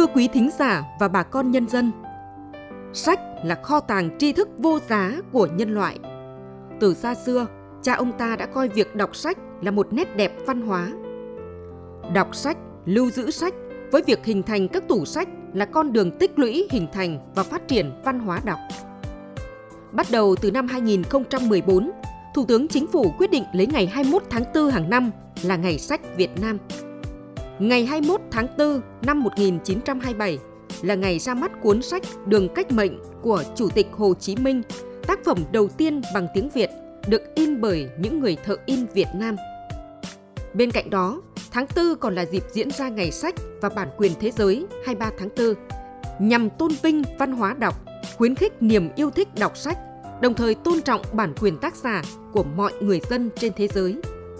Thưa quý thính giả và bà con nhân dân, sách là kho tàng tri thức vô giá của nhân loại. Từ xa xưa, cha ông ta đã coi việc đọc sách là một nét đẹp văn hóa. Đọc sách, lưu giữ sách với việc hình thành các tủ sách là con đường tích lũy, hình thành và phát triển văn hóa đọc. Bắt đầu từ năm 2014, Thủ tướng Chính phủ quyết định lấy ngày 21 tháng 4 hàng năm là Ngày sách Việt Nam. Ngày 21 tháng 4 năm 1927 là ngày ra mắt cuốn sách Đường Cách Mệnh của Chủ tịch Hồ Chí Minh, tác phẩm đầu tiên bằng tiếng Việt được in bởi những người thợ in Việt Nam. Bên cạnh đó, tháng 4 còn là dịp diễn ra Ngày sách và bản quyền thế giới 23 tháng 4, nhằm tôn vinh văn hóa đọc, khuyến khích niềm yêu thích đọc sách, đồng thời tôn trọng bản quyền tác giả của mọi người dân trên thế giới.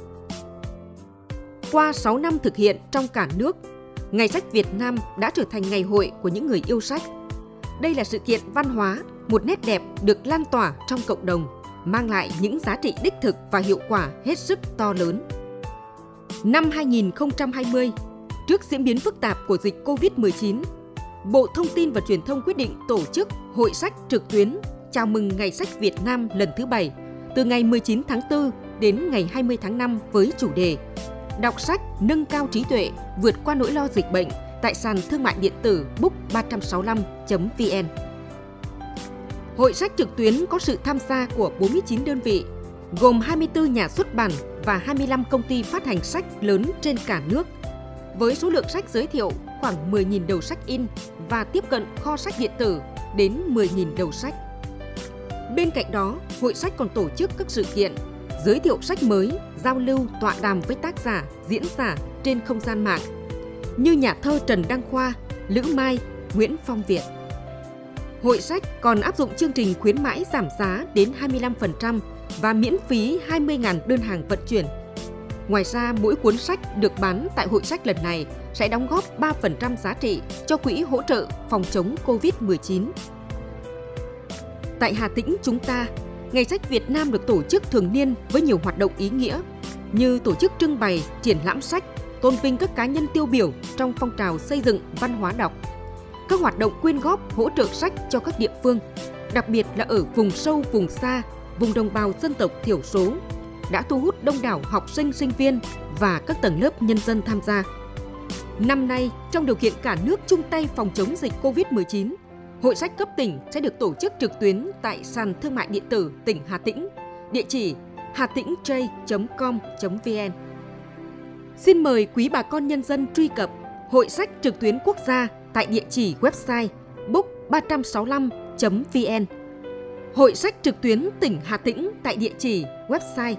Qua 6 năm thực hiện trong cả nước, Ngày sách Việt Nam đã trở thành ngày hội của những người yêu sách. Đây là sự kiện văn hóa, một nét đẹp được lan tỏa trong cộng đồng, mang lại những giá trị đích thực và hiệu quả hết sức to lớn. Năm 2020, trước diễn biến phức tạp của dịch COVID-19, Bộ Thông tin và Truyền thông quyết định tổ chức Hội sách trực tuyến chào mừng Ngày sách Việt Nam lần thứ 7, từ ngày 19 tháng 4 đến ngày 20 tháng 5 với chủ đề Đọc sách nâng cao trí tuệ, vượt qua nỗi lo dịch bệnh tại sàn thương mại điện tử book365.vn. Hội sách trực tuyến có sự tham gia của 49 đơn vị, gồm 24 nhà xuất bản và 25 công ty phát hành sách lớn trên cả nước, với số lượng sách giới thiệu khoảng 10.000 đầu sách in và tiếp cận kho sách điện tử đến 10.000 đầu sách. Bên cạnh đó, hội sách còn tổ chức các sự kiện giới thiệu sách mới, giao lưu, tọa đàm với tác giả, diễn giả trên không gian mạng như nhà thơ Trần Đăng Khoa, Lữ Mai, Nguyễn Phong Việt. Hội sách còn áp dụng chương trình khuyến mãi giảm giá đến 25% và miễn phí 20.000 đơn hàng vận chuyển. Ngoài ra, mỗi cuốn sách được bán tại hội sách lần này sẽ đóng góp 3% giá trị cho quỹ hỗ trợ phòng chống COVID-19. Tại Hà Tĩnh chúng ta, Ngày sách Việt Nam được tổ chức thường niên với nhiều hoạt động ý nghĩa như tổ chức trưng bày, triển lãm sách, tôn vinh các cá nhân tiêu biểu trong phong trào xây dựng văn hóa đọc, các hoạt động quyên góp hỗ trợ sách cho các địa phương, đặc biệt là ở vùng sâu, vùng xa, vùng đồng bào dân tộc thiểu số, đã thu hút đông đảo học sinh, sinh viên và các tầng lớp nhân dân tham gia. Năm nay, trong điều kiện cả nước chung tay phòng chống dịch COVID-19, Hội sách cấp tỉnh sẽ được tổ chức trực tuyến tại sàn thương mại điện tử tỉnh Hà Tĩnh, địa chỉ hatĩnh.com.vn. Xin mời quý bà con nhân dân truy cập Hội sách trực tuyến quốc gia tại địa chỉ website book365.vn. Hội sách trực tuyến tỉnh Hà Tĩnh tại địa chỉ website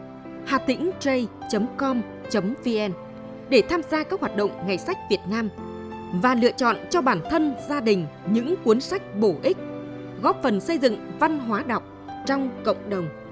hatĩnh.com.vn để tham gia các hoạt động Ngày sách Việt Nam và lựa chọn cho bản thân, gia đình những cuốn sách bổ ích, góp phần xây dựng văn hóa đọc trong cộng đồng.